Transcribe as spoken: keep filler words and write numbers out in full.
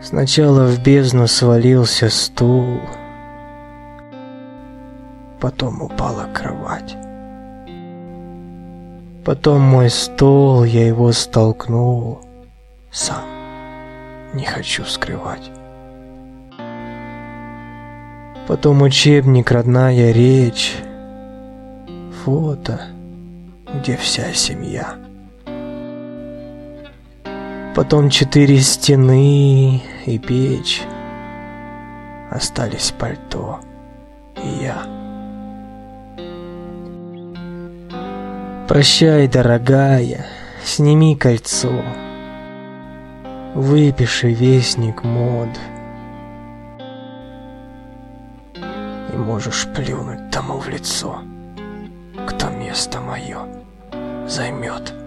Сначала в бездну свалился стул, потом упала кровать. Потом мой стол, я его столкнул, сам не хочу скрывать. Потом учебник, родная речь, фото, где вся семья. Потом четыре стены и печь, остались пальто и я. Прощай, дорогая, сними кольцо, выпиши вестник мод, и можешь плюнуть тому в лицо, кто место мое займет.